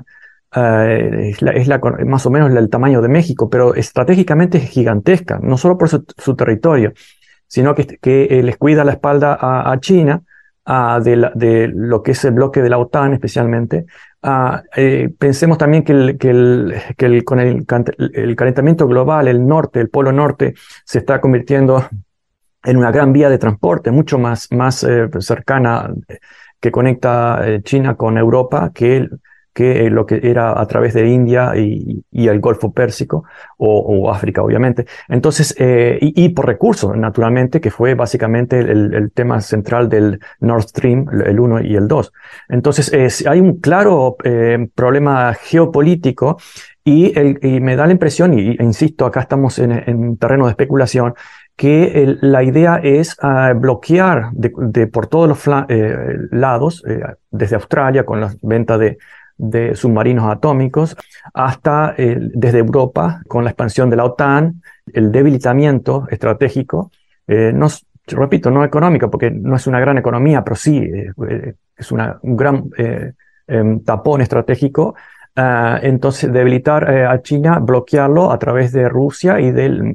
más o menos el tamaño de México, pero estratégicamente es gigantesca, no solo por su territorio, sino que les cuida la espalda a China, de lo que es el bloque de la OTAN especialmente. Pensemos también que con el calentamiento global, el polo norte, se está convirtiendo en una gran vía de transporte, mucho más cercana, que conecta China con Europa que lo que era a través de India y el Golfo Pérsico o África, obviamente. Entonces, y por recursos, naturalmente, que fue básicamente el tema central del Nord Stream, el 1 y el 2. Entonces, hay un claro problema geopolítico y me da la impresión, e insisto, acá estamos en terreno de especulación, que la idea es bloquear por todos los lados, desde Australia con la venta de submarinos atómicos, hasta desde Europa con la expansión de la OTAN, el debilitamiento estratégico, repito, no económico, porque no es una gran economía, pero sí es un gran tapón estratégico. Entonces, debilitar a China, bloquearlo a través de Rusia y del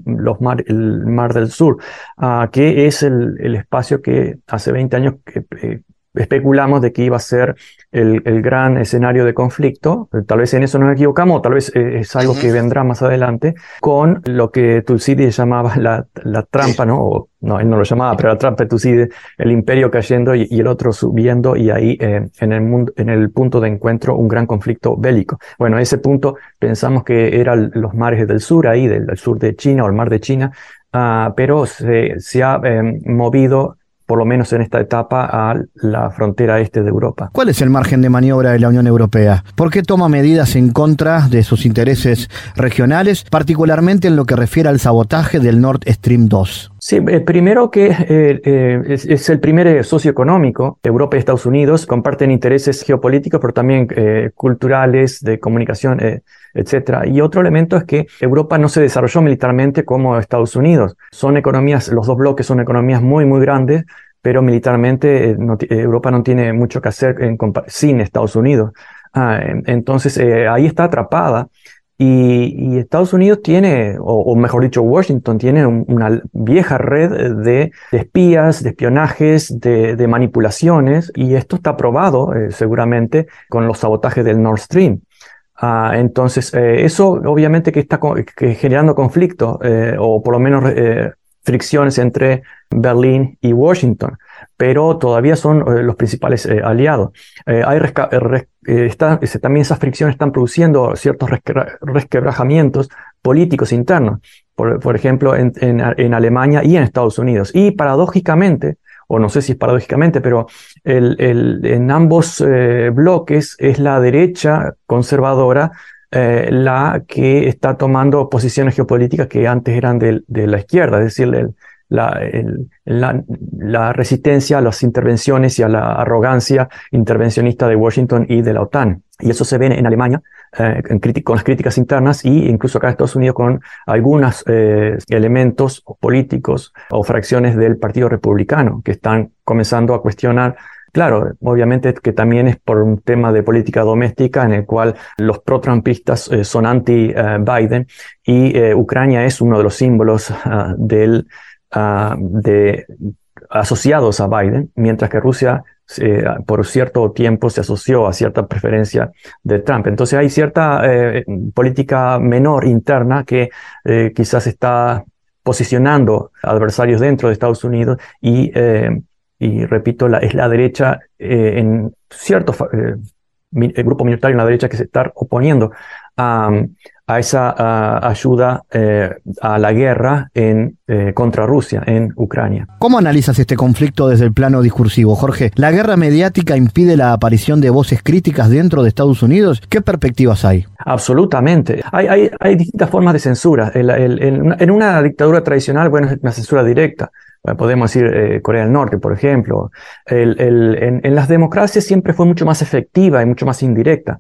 Mar del Sur, que es el espacio que hace 20 años especulamos de que iba a ser el gran escenario de conflicto. Tal vez en eso nos equivocamos, tal vez es algo que vendrá más adelante, con lo que Thucydides llamaba la trampa, ¿no? No, él no lo llamaba, pero la trampa de Thucydides, el imperio cayendo y el otro subiendo, y ahí en el punto de encuentro un gran conflicto bélico. Bueno, ese punto pensamos que eran los mares del sur, ahí del sur de China o el mar de China, pero se ha movido, por lo menos en esta etapa, a la frontera este de Europa. ¿Cuál es el margen de maniobra de la Unión Europea? ¿Por qué toma medidas en contra de sus intereses regionales, particularmente en lo que refiere al sabotaje del Nord Stream 2? Sí, primero que es el primer socio económico. Europa y Estados Unidos comparten intereses geopolíticos, pero también culturales, de comunicación, etcétera. Y otro elemento es que Europa no se desarrolló militarmente como Estados Unidos. Son economías, los dos bloques son economías muy, muy grandes, pero militarmente Europa no tiene mucho que hacer sin Estados Unidos. Entonces ahí está atrapada. Y Estados Unidos tiene, o mejor dicho, Washington tiene una vieja red de espías, de espionajes, de manipulaciones, y esto está probado seguramente con los sabotajes del Nord Stream. Entonces, eso obviamente que está generando conflicto, o por lo menos fricciones entre Berlín y Washington, pero todavía son los principales aliados. También esas fricciones están produciendo ciertos resquebrajamientos políticos internos, por ejemplo, en Alemania y en Estados Unidos. Y paradójicamente, o no sé si es paradójicamente, pero en ambos bloques es la derecha conservadora la que está tomando posiciones geopolíticas que antes eran de la izquierda, es decir, la resistencia a las intervenciones y a la arrogancia intervencionista de Washington y de la OTAN. Y eso se ve en Alemania con las críticas internas, y incluso acá en Estados Unidos con algunos elementos políticos o fracciones del Partido Republicano que están comenzando a cuestionar. Claro, obviamente que también es por un tema de política doméstica en el cual los pro-trumpistas son anti-Biden, y Ucrania es uno de los símbolos asociados a Biden, mientras que Rusia por cierto tiempo se asoció a cierta preferencia de Trump. Entonces hay cierta política menor interna que quizás está posicionando adversarios dentro de Estados Unidos, y repito, es la derecha en cierto grupo minoritario en la derecha que se está oponiendo a esa ayuda a la guerra contra Rusia en Ucrania. ¿Cómo analizas este conflicto desde el plano discursivo, Jorge? ¿La guerra mediática impide la aparición de voces críticas dentro de Estados Unidos? ¿Qué perspectivas hay? Absolutamente. Hay distintas formas de censura. En una dictadura tradicional, bueno, es una censura directa. Podemos decir Corea del Norte, por ejemplo. En las democracias siempre fue mucho más efectiva y mucho más indirecta.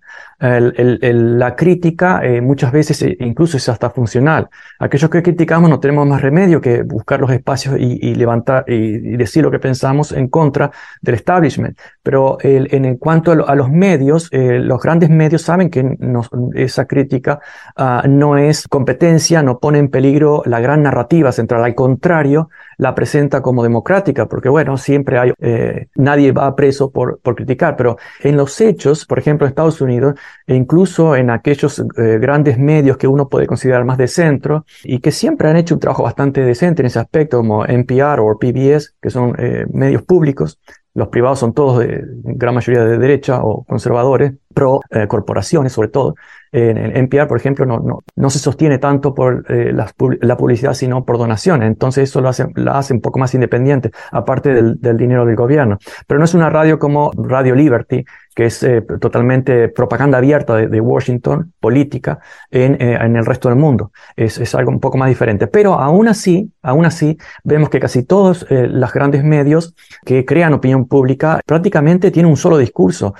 La crítica muchas veces incluso es hasta funcional. Aquellos que criticamos no tenemos más remedio que buscar los espacios y levantar y decir lo que pensamos en contra del establishment. Pero en cuanto a los medios, los grandes medios saben que esa crítica no es competencia, no pone en peligro la gran narrativa central. Al contrario, la presenta como democrática, porque bueno, siempre hay, nadie va preso por criticar, pero en los hechos, por ejemplo, en Estados Unidos, e incluso en aquellos grandes medios que uno puede considerar más de centro, y que siempre han hecho un trabajo bastante decente en ese aspecto, como NPR o PBS, que son medios públicos. Los privados son todos de gran mayoría de derecha o conservadores, pro corporaciones sobre todo. En NPR, por ejemplo, no se sostiene tanto por la publicidad, sino por donaciones. Entonces eso la hace un poco más independiente, aparte del dinero del gobierno. Pero no es una radio como Radio Liberty, que es totalmente propaganda abierta de Washington, política, en el resto del mundo. Es algo un poco más diferente. Pero aún así, vemos que casi todos los grandes medios que crean opinión pública prácticamente tienen un solo discurso.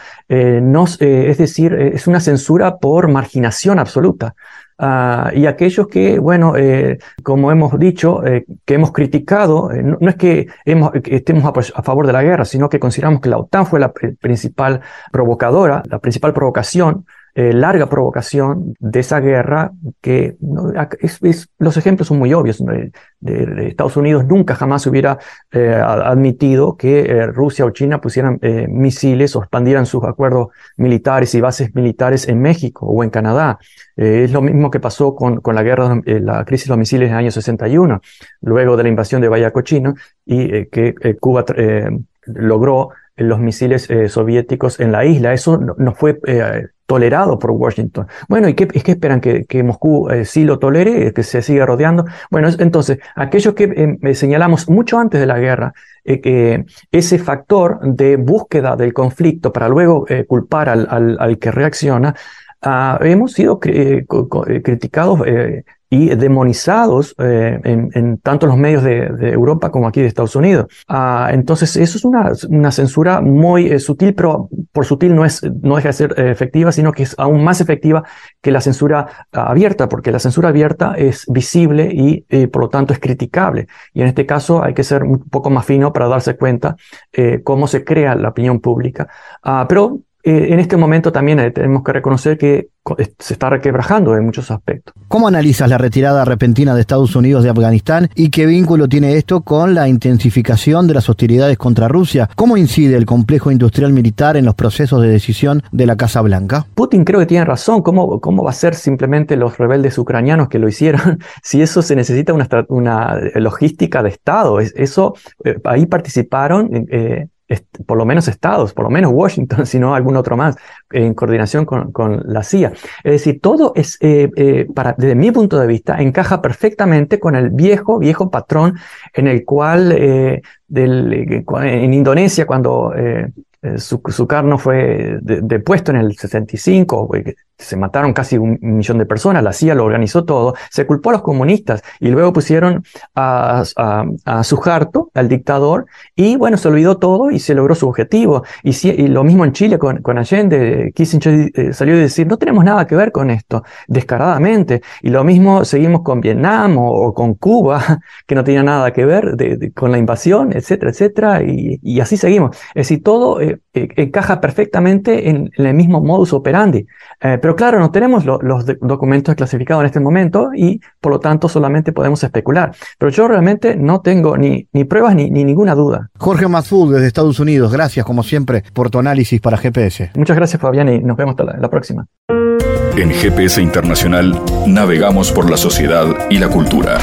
Es decir, es una censura por marginación absoluta. Y aquellos que, bueno, como hemos dicho, que hemos criticado, no es que estemos a favor de la guerra, sino que consideramos que la OTAN fue la principal provocadora, la principal provocación, larga provocación de esa guerra, que los ejemplos son muy obvios. De Estados Unidos nunca jamás hubiera admitido que Rusia o China pusieran misiles o expandieran sus acuerdos militares y bases militares en México o en Canadá. Es lo mismo que pasó con la guerra, la crisis de los misiles en el año 61, luego de la invasión de Bahía Cochino, y que Cuba logró los misiles soviéticos en la isla. Eso no fue tolerado por Washington. Bueno, ¿y qué esperan? ¿Que Moscú sí lo tolere, que se siga rodeando? Bueno, entonces, aquellos que señalamos mucho antes de la guerra, ese factor de búsqueda del conflicto para luego culpar al que reacciona, hemos sido criticados y demonizados en tanto los medios de Europa como aquí de Estados Unidos. Entonces eso es una censura muy sutil, pero por sutil no deja de ser efectiva, sino que es aún más efectiva que la censura abierta, porque la censura abierta es visible y por lo tanto es criticable. Y en este caso hay que ser un poco más fino para darse cuenta cómo se crea la opinión pública. Pero en este momento también tenemos que reconocer que se está requebrajando en muchos aspectos. ¿Cómo analizas la retirada repentina de Estados Unidos de Afganistán y qué vínculo tiene esto con la intensificación de las hostilidades contra Rusia? ¿Cómo incide el complejo industrial militar en los procesos de decisión de la Casa Blanca? Putin creo que tiene razón. ¿Cómo va a ser simplemente los rebeldes ucranianos que lo hicieron? Si eso se necesita una logística de Estado. Ahí participaron por lo menos estados, por lo menos Washington, si no algún otro más, en coordinación con la CIA. Es decir, todo es, desde mi punto de vista, encaja perfectamente con el viejo patrón en el cual en Indonesia, cuando Sukarno fue depuesto en el 65, se mataron casi 1 millón de personas, la CIA lo organizó todo, se culpó a los comunistas y luego pusieron a Suharto, al dictador, y bueno, se olvidó todo y se logró su objetivo. Y lo mismo en Chile con Allende. Kissinger salió a decir, no tenemos nada que ver con esto, descaradamente. Y lo mismo seguimos con Vietnam o con Cuba, que no tenía nada que ver con la invasión, etcétera, etcétera, y así seguimos. Es decir, todo encaja perfectamente en el mismo modus operandi. Pero claro, no tenemos los documentos clasificados en este momento y por lo tanto solamente podemos especular. Pero yo realmente no tengo ni pruebas ni ninguna duda. Jorge Massoud desde Estados Unidos, gracias como siempre por tu análisis para GPS. Muchas gracias, Fabián, y nos vemos hasta la próxima. En GPS Internacional navegamos por la sociedad y la cultura.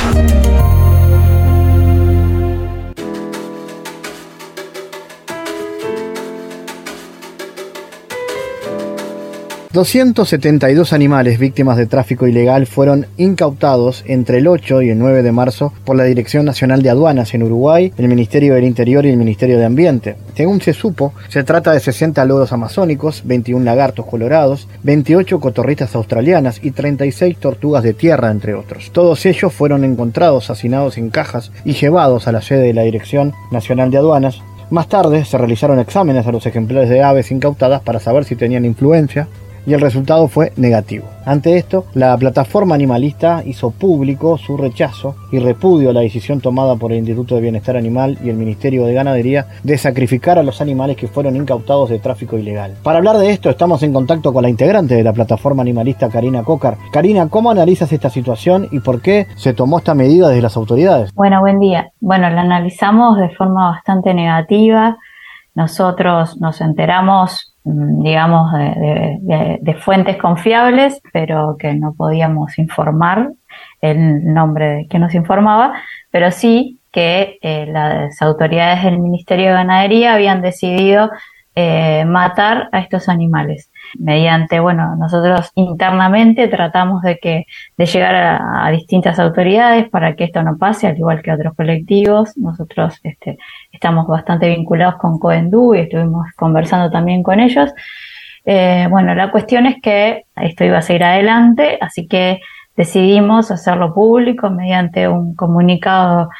$272 animales víctimas de tráfico ilegal fueron incautados entre el 8 y el 9 de marzo por la Dirección Nacional de Aduanas en Uruguay, el Ministerio del Interior y el Ministerio de Ambiente. Según se supo, se trata de 60 loros amazónicos, 21 lagartos colorados, 28 cotorritas australianas y 36 tortugas de tierra, entre otros. Todos ellos fueron encontrados hacinados en cajas y llevados a la sede de la Dirección Nacional de Aduanas. Más tarde se realizaron exámenes a los ejemplares de aves incautadas para saber si tenían influenza, y el resultado fue negativo. Ante esto, la plataforma animalista hizo público su rechazo y repudio a la decisión tomada por el Instituto de Bienestar Animal y el Ministerio de Ganadería de sacrificar a los animales que fueron incautados de tráfico ilegal. Para hablar de esto, estamos en contacto con la integrante de la plataforma animalista, Karina Cocar. Karina, ¿cómo analizas esta situación y por qué se tomó esta medida desde las autoridades? Bueno, buen día. Bueno, la analizamos de forma bastante negativa. Nosotros nos enteramos, digamos, de fuentes confiables, pero que no podíamos informar el nombre de quien nos informaba, pero sí que las autoridades del Ministerio de Ganadería habían decidido matar a estos animales. Mediante, bueno, nosotros internamente tratamos de llegar a distintas autoridades para que esto no pase, al igual que otros colectivos. Nosotros estamos bastante vinculados con COENDU y estuvimos conversando también con ellos. Bueno, la cuestión es que esto iba a seguir adelante, así que decidimos hacerlo público mediante un comunicado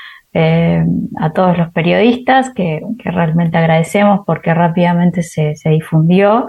a todos los periodistas que realmente agradecemos porque rápidamente se difundió.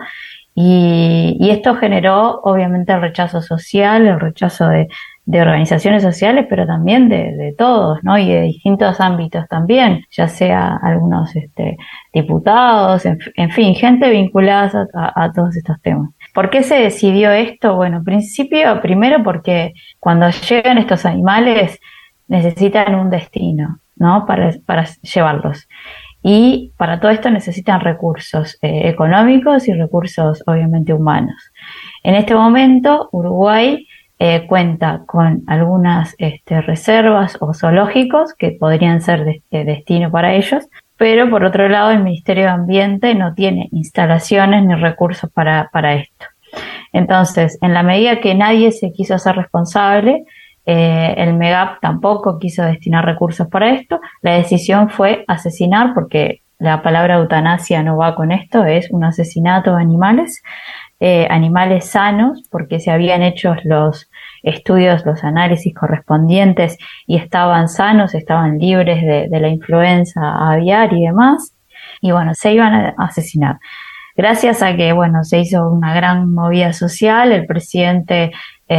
Y esto generó obviamente el rechazo social, el rechazo de organizaciones sociales, pero también de todos, ¿no? Y de distintos ámbitos también, ya sea algunos diputados, en fin, gente vinculada a todos estos temas. ¿Por qué se decidió esto? Bueno, primero porque cuando llegan estos animales necesitan un destino, ¿no? Para llevarlos. Y para todo esto necesitan recursos económicos y recursos obviamente humanos. En este momento Uruguay cuenta con algunas reservas o zoológicos que podrían ser destino para ellos, pero por otro lado el Ministerio de Ambiente no tiene instalaciones ni recursos para esto. Entonces, en la medida que nadie se quiso hacer responsable, el MEGAP tampoco quiso destinar recursos para esto, la decisión fue asesinar, porque la palabra eutanasia no va con esto, es un asesinato de animales, animales sanos, porque se habían hecho los estudios, los análisis correspondientes y estaban sanos, estaban libres de la influenza aviar y demás, y bueno, se iban a asesinar. Gracias a que, bueno, se hizo una gran movida social, el presidente,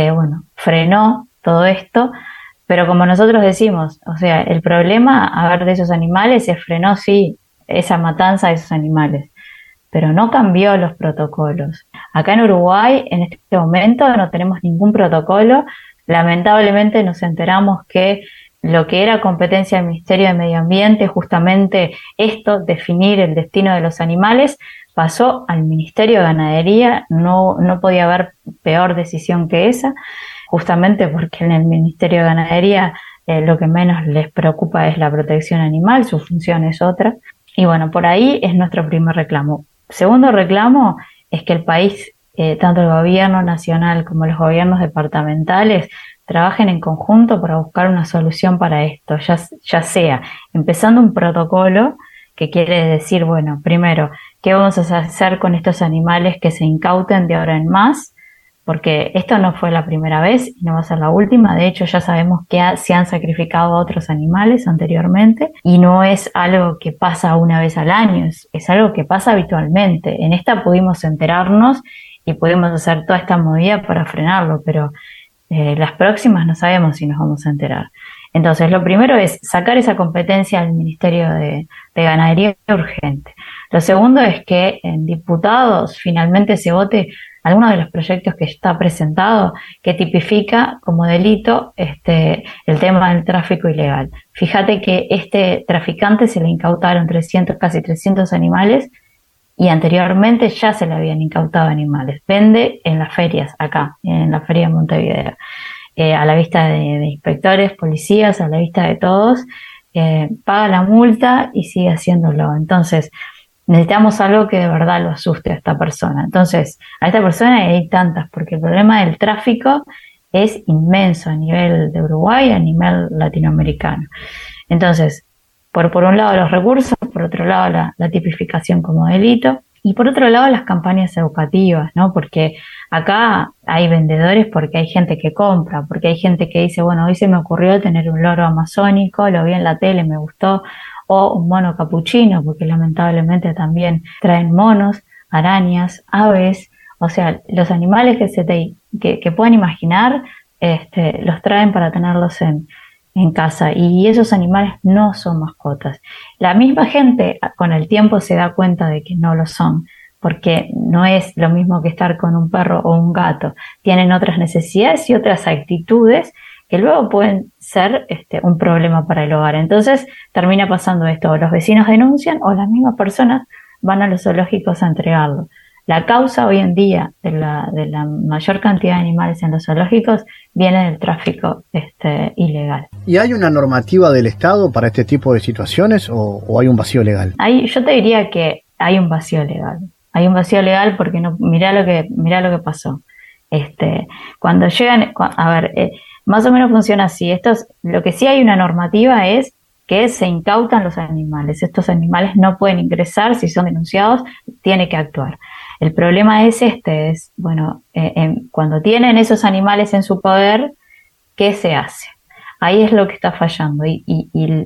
frenó todo esto, pero como nosotros decimos, o sea, el problema, de esos animales se frenó, sí, esa matanza de esos animales, pero no cambió los protocolos. Acá en Uruguay, en este momento, no tenemos ningún protocolo. Lamentablemente nos enteramos que lo que era competencia del Ministerio de Medio Ambiente, justamente esto, definir el destino de los animales, pasó al Ministerio de Ganadería. No podía haber peor decisión que esa, justamente porque en el Ministerio de Ganadería lo que menos les preocupa es la protección animal, su función es otra. Y bueno, por ahí es nuestro primer reclamo. Segundo reclamo es que el país, tanto el gobierno nacional como los gobiernos departamentales, trabajen en conjunto para buscar una solución para esto, ya sea empezando un protocolo que quiere decir, bueno, primero, ¿qué vamos a hacer con estos animales que se incauten de ahora en más? Porque esto no fue la primera vez y no va a ser la última. De hecho, ya sabemos que se han sacrificado otros animales anteriormente y no es algo que pasa una vez al año, es algo que pasa habitualmente. En esta pudimos enterarnos y pudimos hacer toda esta movida para frenarlo, pero las próximas no sabemos si nos vamos a enterar. Entonces, lo primero es sacar esa competencia al Ministerio de Ganadería urgente. Lo segundo es que en diputados finalmente se vote alguno de los proyectos que está presentado que tipifica como delito el tema del tráfico ilegal. Fíjate que este traficante se le incautaron casi 300 animales y anteriormente ya se le habían incautado animales. Vende en las ferias, acá, en la feria de Montevideo, a la vista de inspectores, policías, a la vista de todos, paga la multa y sigue haciéndolo. Entonces, necesitamos algo que de verdad lo asuste a esta persona. Entonces, a esta persona, y hay tantas, porque el problema del tráfico es inmenso a nivel de Uruguay, a nivel latinoamericano. Entonces, por un lado los recursos, por otro lado la tipificación como delito, y por otro lado las campañas educativas, ¿no? Porque acá hay vendedores porque hay gente que compra, porque hay gente que dice, bueno, hoy se me ocurrió tener un loro amazónico, lo vi en la tele, me gustó, o un mono capuchino, porque lamentablemente también traen monos, arañas, aves, o sea, los animales que puedan imaginar, los traen para tenerlos en casa, y esos animales no son mascotas. La misma gente con el tiempo se da cuenta de que no lo son, porque no es lo mismo que estar con un perro o un gato. Tienen otras necesidades y otras actitudes que luego pueden ser un problema para el hogar. Entonces termina pasando esto, o los vecinos denuncian o las mismas personas van a los zoológicos a entregarlo. La causa hoy en día de la mayor cantidad de animales en los zoológicos viene del tráfico ilegal. ¿Y hay una normativa del Estado para este tipo de situaciones o hay un vacío legal? Yo te diría que hay un vacío legal. Hay un vacío legal porque mirá lo que pasó. Cuando llegan, más o menos funciona así. Lo que sí hay una normativa es que se incautan los animales. Estos animales no pueden ingresar, si son denunciados, tiene que actuar. El problema es cuando tienen esos animales en su poder, ¿qué se hace? Ahí es lo que está fallando y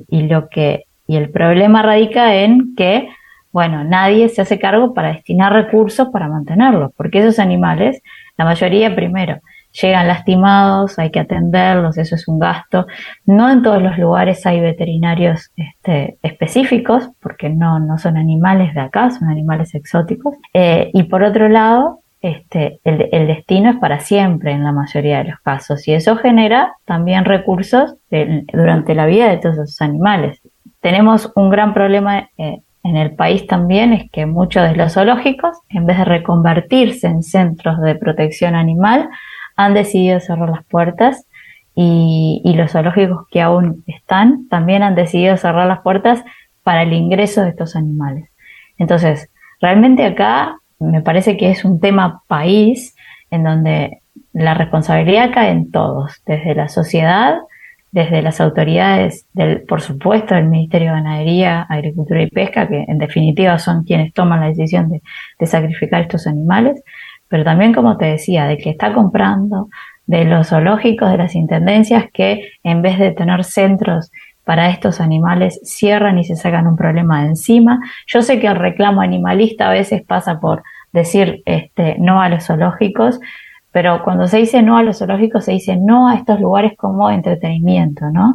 el problema radica en que, nadie se hace cargo para destinar recursos para mantenerlos, porque esos animales, la mayoría primero, llegan lastimados, hay que atenderlos, eso es un gasto. No en todos los lugares hay veterinarios específicos, porque no son animales de acá, son animales exóticos. Y por otro lado, el destino es para siempre en la mayoría de los casos, y eso genera también recursos durante la vida de todos esos animales. Tenemos un gran problema en el país también, es que muchos de los zoológicos, en vez de reconvertirse en centros de protección animal, han decidido cerrar las puertas, y los zoológicos que aún están también han decidido cerrar las puertas para el ingreso de estos animales. Entonces, realmente acá me parece que es un tema país en donde la responsabilidad cae en todos, desde la sociedad, desde las autoridades, por supuesto, del Ministerio de Ganadería, Agricultura y Pesca, que en definitiva son quienes toman la decisión de sacrificar estos animales, pero también, como te decía, de que está comprando, de los zoológicos, de las intendencias que en vez de tener centros para estos animales cierran y se sacan un problema de encima. Yo sé que el reclamo animalista a veces pasa por decir no a los zoológicos, pero cuando se dice no a los zoológicos se dice no a estos lugares como entretenimiento, ¿no?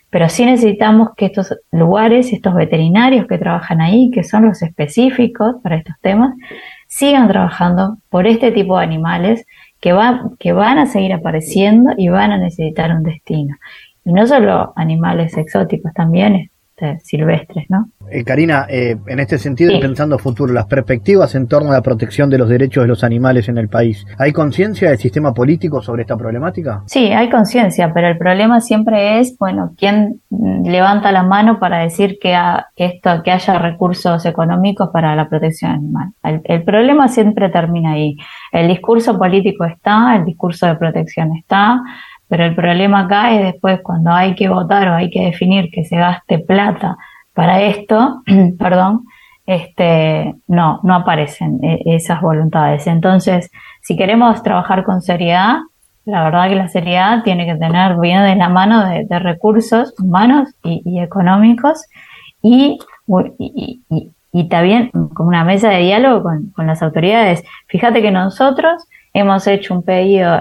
pero sí necesitamos que estos lugares, estos veterinarios que trabajan ahí, que son los específicos para estos temas, sigan trabajando por este tipo de animales que van a seguir apareciendo y van a necesitar un destino. Y no solo animales exóticos, también silvestres, ¿no? Karina, en este sentido, sí, pensando a futuro, las perspectivas en torno a la protección de los derechos de los animales en el país, ¿hay conciencia del sistema político sobre esta problemática? Sí, hay conciencia, pero el problema siempre es, bueno, quién levanta la mano para decir que haya recursos económicos para la protección animal. El problema siempre termina ahí. El discurso político está, el discurso de protección está, pero el problema acá es después cuando hay que votar o hay que definir que se gaste plata para esto, no aparecen esas voluntades. Entonces, si queremos trabajar con seriedad, la verdad que la seriedad tiene que viene de la mano de recursos humanos y económicos y también con una mesa de diálogo con las autoridades. Fíjate que nosotros hemos hecho un pedido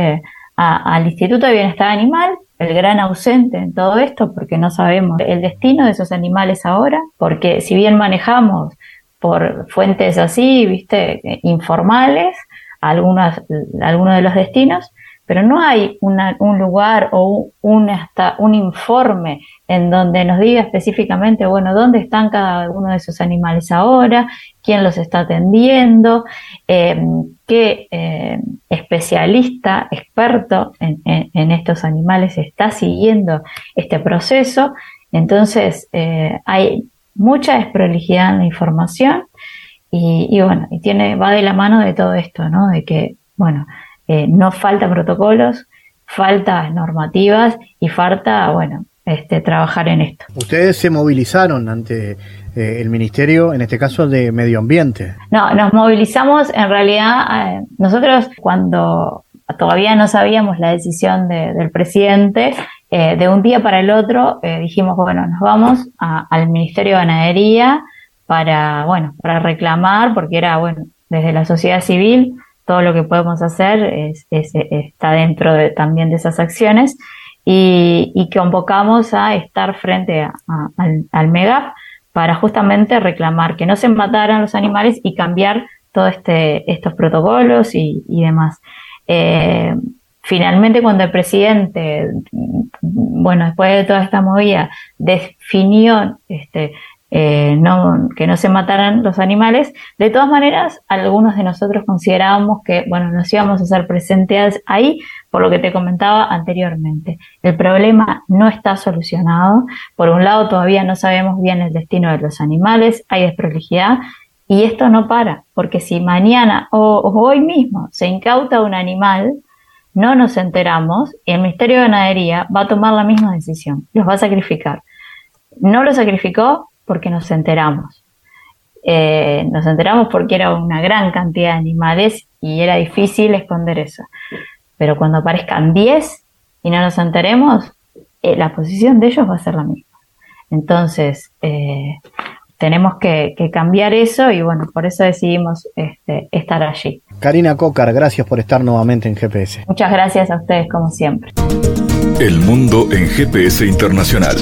al Instituto de Bienestar Animal, el gran ausente en todo esto, porque no sabemos el destino de esos animales ahora, porque si bien manejamos por fuentes así, informales, algunos de los destinos, pero no hay un lugar o un informe en donde nos diga específicamente, bueno, dónde están cada uno de esos animales ahora, quién los está atendiendo, qué especialista, experto en estos animales está siguiendo este proceso. Entonces, hay mucha desprolijidad en la información y va de la mano de todo esto, ¿no? De que, no faltan protocolos, faltan normativas y falta, trabajar en esto. Ustedes se movilizaron ante el Ministerio, en este caso de Medio Ambiente. No, nos movilizamos en realidad, nosotros cuando todavía no sabíamos la decisión del presidente, de un día para el otro dijimos, nos vamos al Ministerio de Ganadería para reclamar, porque era, desde la sociedad civil, todo lo que podemos hacer está dentro también de esas acciones y convocamos a estar frente al MEGAP para justamente reclamar que no se mataran los animales y cambiar todos estos protocolos y demás. Finalmente, cuando el presidente, después de toda esta movida, definió que no se mataran los animales, de todas maneras, algunos de nosotros considerábamos que, nos íbamos a hacer presentes ahí, por lo que te comentaba anteriormente. El problema no está solucionado. Por un lado, todavía no sabemos bien el destino de los animales, hay desprolijidad, y esto no para, porque si mañana o hoy mismo se incauta un animal, no nos enteramos, y el Ministerio de Ganadería va a tomar la misma decisión, los va a sacrificar. No lo sacrificó porque nos enteramos. Nos enteramos porque era una gran cantidad de animales y era difícil esconder eso. Pero cuando aparezcan 10 y no nos enteremos, la posición de ellos va a ser la misma. Entonces, tenemos que cambiar eso y por eso decidimos estar allí. Karina Cocar, gracias por estar nuevamente en GPS. Muchas gracias a ustedes, como siempre. El mundo en GPS Internacional.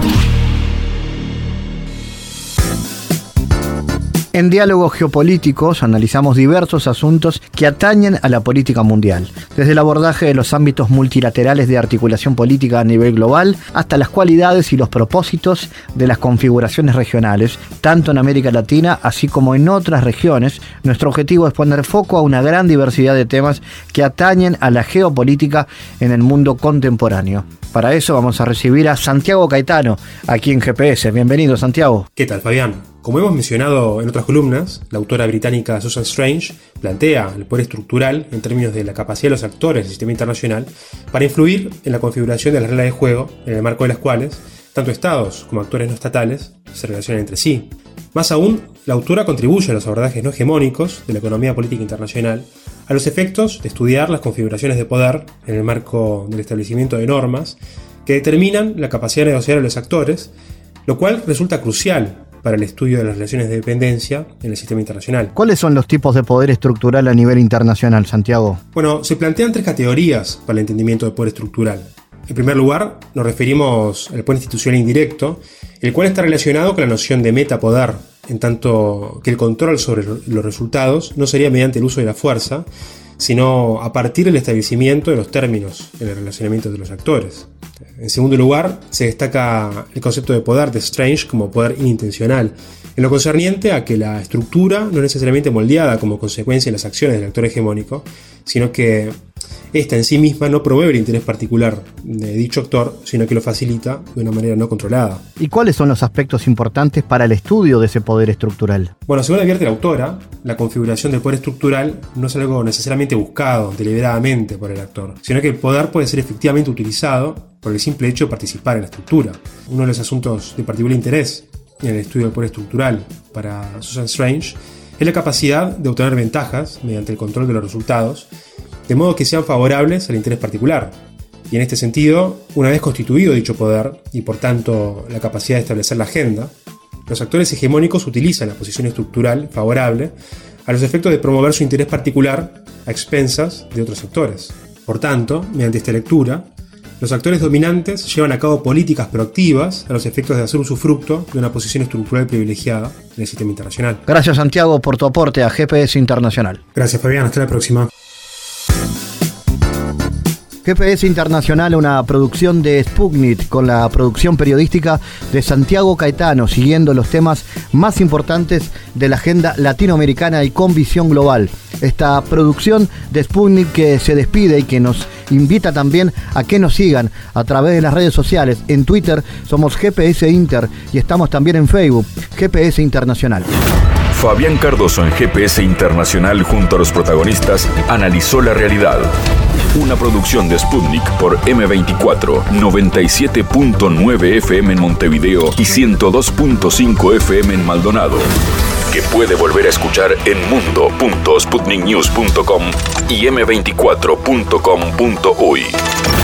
En Diálogos Geopolíticos analizamos diversos asuntos que atañen a la política mundial, desde el abordaje de los ámbitos multilaterales de articulación política a nivel global hasta las cualidades y los propósitos de las configuraciones regionales, tanto en América Latina así como en otras regiones. Nuestro objetivo es poner foco a una gran diversidad de temas que atañen a la geopolítica en el mundo contemporáneo. Para eso vamos a recibir a Santiago Caetano, aquí en GPS. Bienvenido, Santiago. ¿Qué tal, Fabián? Como hemos mencionado en otras columnas, la autora británica Susan Strange plantea el poder estructural en términos de la capacidad de los actores del sistema internacional para influir en la configuración de las reglas de juego, en el marco de las cuales tanto estados como actores no estatales se relacionan entre sí. Más aún, la autora contribuye a los abordajes no hegemónicos de la economía política internacional a los efectos de estudiar las configuraciones de poder en el marco del establecimiento de normas que determinan la capacidad de negociar a los actores, lo cual resulta crucial para el estudio de las relaciones de dependencia en el sistema internacional. ¿Cuáles son los tipos de poder estructural a nivel internacional, Santiago? Bueno, se plantean 3 categorías para el entendimiento de poder estructural. En primer lugar, nos referimos al poder institucional indirecto, el cual está relacionado con la noción de metapoder, en tanto que el control sobre los resultados no sería mediante el uso de la fuerza, sino a partir del establecimiento de los términos en el relacionamiento de los actores. En segundo lugar, se destaca el concepto de poder de Strange como poder inintencional, en lo concerniente a que la estructura no es necesariamente moldeada como consecuencia de las acciones del actor hegemónico, sino que esta en sí misma no promueve el interés particular de dicho actor, sino que lo facilita de una manera no controlada. ¿Y cuáles son los aspectos importantes para el estudio de ese poder estructural? Bueno, según advierte la autora, la configuración del poder estructural no es algo necesariamente buscado deliberadamente por el actor, sino que el poder puede ser efectivamente utilizado por el simple hecho de participar en la estructura. Uno de los asuntos de particular interés en el estudio del poder estructural para Susan Strange es la capacidad de obtener ventajas mediante el control de los resultados, de modo que sean favorables al interés particular. Y en este sentido, una vez constituido dicho poder, y por tanto la capacidad de establecer la agenda, los actores hegemónicos utilizan la posición estructural favorable a los efectos de promover su interés particular a expensas de otros actores. Por tanto, mediante esta lectura, los actores dominantes llevan a cabo políticas proactivas a los efectos de hacer usufructo de una posición estructural privilegiada en el sistema internacional. Gracias, Santiago, por tu aporte a GPS Internacional. Gracias, Fabián. Hasta la próxima. GPS Internacional, una producción de Sputnik con la producción periodística de Santiago Caetano, siguiendo los temas más importantes de la agenda latinoamericana y con visión global. Esta producción de Sputnik que se despide y que nos invita también a que nos sigan a través de las redes sociales. En Twitter somos GPS Inter y estamos también en Facebook, GPS Internacional. Fabián Cardoso en GPS Internacional junto a los protagonistas analizó la realidad. Una producción de Sputnik por M24, 97.9 FM en Montevideo y 102.5 FM en Maldonado. Que puede volver a escuchar en mundo.sputniknews.com y m24.com.uy.